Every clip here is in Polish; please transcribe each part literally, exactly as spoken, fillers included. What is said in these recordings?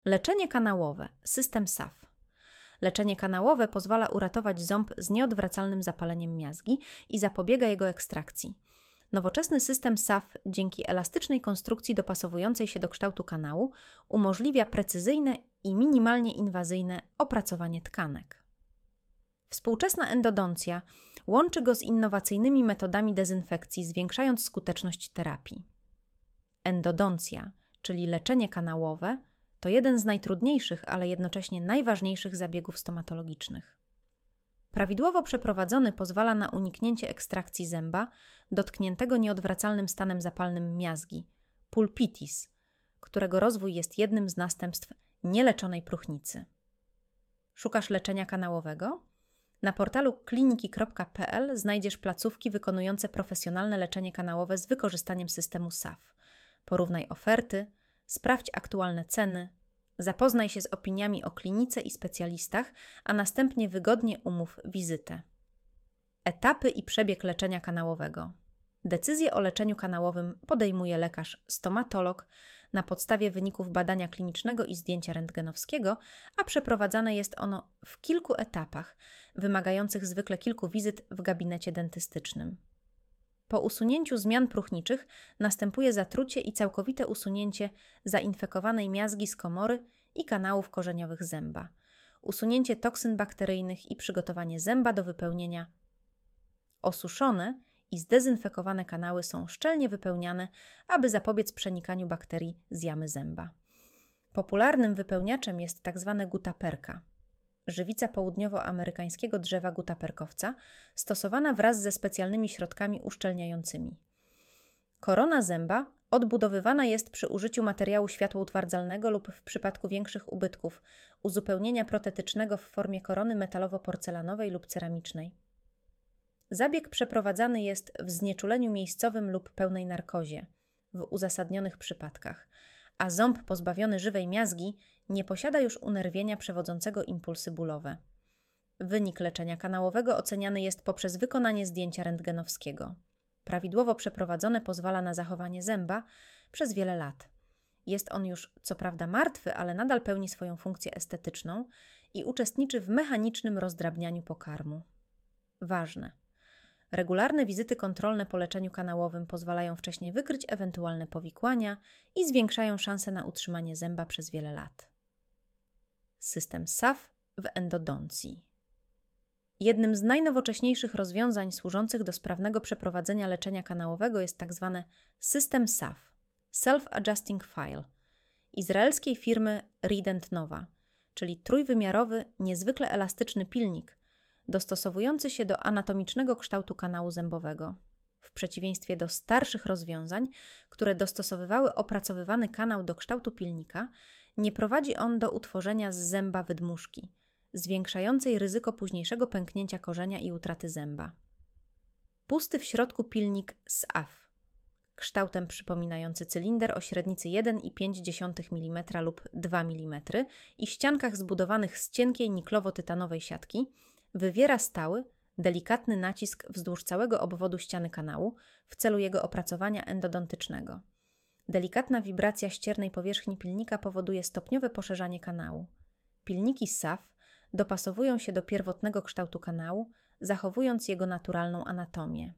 Leczenie kanałowe, system S A F. Leczenie kanałowe pozwala uratować ząb z nieodwracalnym zapaleniem miazgi i zapobiega jego ekstrakcji. Nowoczesny system S A F dzięki elastycznej konstrukcji dopasowującej się do kształtu kanału umożliwia precyzyjne i minimalnie inwazyjne opracowanie tkanek. Współczesna endodoncja łączy go z innowacyjnymi metodami dezynfekcji, zwiększając skuteczność terapii. Endodoncja, czyli leczenie kanałowe, to jeden z najtrudniejszych, ale jednocześnie najważniejszych zabiegów stomatologicznych. Prawidłowo przeprowadzony pozwala na uniknięcie ekstrakcji zęba dotkniętego nieodwracalnym stanem zapalnym miazgi, pulpitis, którego rozwój jest jednym z następstw nieleczonej próchnicy. Szukasz leczenia kanałowego? Na portalu kliniki kropka p l znajdziesz placówki wykonujące profesjonalne leczenie kanałowe z wykorzystaniem systemu S A F. Porównaj oferty, sprawdź aktualne ceny, zapoznaj się z opiniami o klinice i specjalistach, a następnie wygodnie umów wizytę. Etapy i przebieg leczenia kanałowego. Decyzję o leczeniu kanałowym podejmuje lekarz stomatolog na podstawie wyników badania klinicznego i zdjęcia rentgenowskiego, a przeprowadzane jest ono w kilku etapach, wymagających zwykle kilku wizyt w gabinecie dentystycznym. Po usunięciu zmian próchniczych następuje zatrucie i całkowite usunięcie zainfekowanej miazgi z komory i kanałów korzeniowych zęba, usunięcie toksyn bakteryjnych i przygotowanie zęba do wypełnienia. Osuszone i zdezynfekowane kanały są szczelnie wypełniane, aby zapobiec przenikaniu bakterii z jamy zęba. Popularnym wypełniaczem jest tzw. gutaperka, żywica południowoamerykańskiego drzewa gutaperkowca, stosowana wraz ze specjalnymi środkami uszczelniającymi. Korona zęba odbudowywana jest przy użyciu materiału światłoutwardzalnego lub w przypadku większych ubytków uzupełnienia protetycznego w formie korony metalowo-porcelanowej lub ceramicznej. Zabieg przeprowadzany jest w znieczuleniu miejscowym lub pełnej narkozie, w uzasadnionych przypadkach, a ząb pozbawiony żywej miazgi nie posiada już unerwienia przewodzącego impulsy bólowe. Wynik leczenia kanałowego oceniany jest poprzez wykonanie zdjęcia rentgenowskiego. Prawidłowo przeprowadzone pozwala na zachowanie zęba przez wiele lat. Jest on już co prawda martwy, ale nadal pełni swoją funkcję estetyczną i uczestniczy w mechanicznym rozdrabnianiu pokarmu. Ważne. Regularne wizyty kontrolne po leczeniu kanałowym pozwalają wcześniej wykryć ewentualne powikłania i zwiększają szanse na utrzymanie zęba przez wiele lat. System S A F w endodoncji. Jednym z najnowocześniejszych rozwiązań służących do sprawnego przeprowadzenia leczenia kanałowego jest tzw. system S A F, Self-Adjusting File, izraelskiej firmy Rident Nova, czyli trójwymiarowy, niezwykle elastyczny pilnik, dostosowujący się do anatomicznego kształtu kanału zębowego. W przeciwieństwie do starszych rozwiązań, które dostosowywały opracowywany kanał do kształtu pilnika, nie prowadzi on do utworzenia z zęba wydmuszki, zwiększającej ryzyko późniejszego pęknięcia korzenia i utraty zęba. Pusty w środku pilnik S A F, kształtem przypominający cylinder o średnicy jeden i pięć dziesiątych milimetra lub dwa milimetry i ściankach zbudowanych z cienkiej niklowo-tytanowej siatki, wywiera stały, delikatny nacisk wzdłuż całego obwodu ściany kanału w celu jego opracowania endodontycznego. Delikatna wibracja ściernej powierzchni pilnika powoduje stopniowe poszerzanie kanału. Pilniki S A F dopasowują się do pierwotnego kształtu kanału, zachowując jego naturalną anatomię.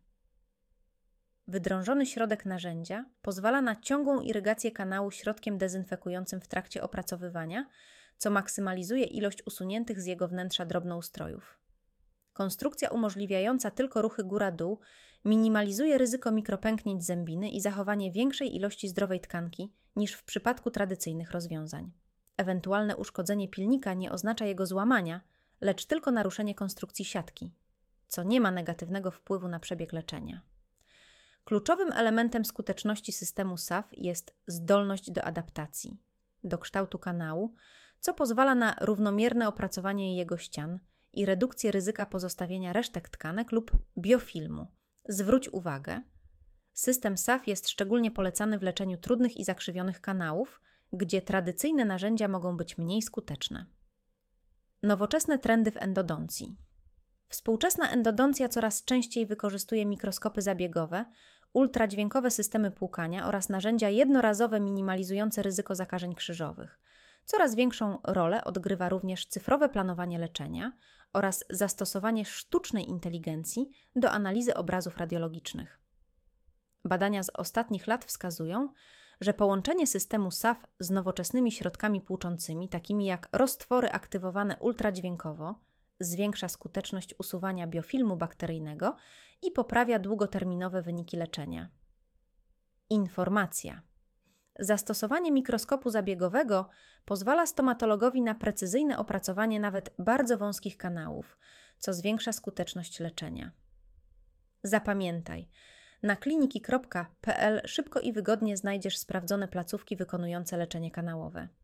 Wydrążony środek narzędzia pozwala na ciągłą irygację kanału środkiem dezynfekującym w trakcie opracowywania, co maksymalizuje ilość usuniętych z jego wnętrza drobnoustrojów. Konstrukcja umożliwiająca tylko ruchy góra-dół minimalizuje ryzyko mikropęknięć zębiny i zachowanie większej ilości zdrowej tkanki niż w przypadku tradycyjnych rozwiązań. Ewentualne uszkodzenie pilnika nie oznacza jego złamania, lecz tylko naruszenie konstrukcji siatki, co nie ma negatywnego wpływu na przebieg leczenia. Kluczowym elementem skuteczności systemu S A F jest zdolność do adaptacji, do kształtu kanału, co pozwala na równomierne opracowanie jego ścian i redukcję ryzyka pozostawienia resztek tkanek lub biofilmu. Zwróć uwagę, system S A F jest szczególnie polecany w leczeniu trudnych i zakrzywionych kanałów, gdzie tradycyjne narzędzia mogą być mniej skuteczne. Nowoczesne trendy w endodoncji. Współczesna endodoncja coraz częściej wykorzystuje mikroskopy zabiegowe, ultradźwiękowe systemy płukania oraz narzędzia jednorazowe minimalizujące ryzyko zakażeń krzyżowych. Coraz większą rolę odgrywa również cyfrowe planowanie leczenia oraz zastosowanie sztucznej inteligencji do analizy obrazów radiologicznych. Badania z ostatnich lat wskazują, że połączenie systemu S A F z nowoczesnymi środkami płuczącymi, takimi jak roztwory aktywowane ultradźwiękowo, zwiększa skuteczność usuwania biofilmu bakteryjnego i poprawia długoterminowe wyniki leczenia. Informacja. Zastosowanie mikroskopu zabiegowego pozwala stomatologowi na precyzyjne opracowanie nawet bardzo wąskich kanałów, co zwiększa skuteczność leczenia. Zapamiętaj, na kliniki kropka p l szybko i wygodnie znajdziesz sprawdzone placówki wykonujące leczenie kanałowe.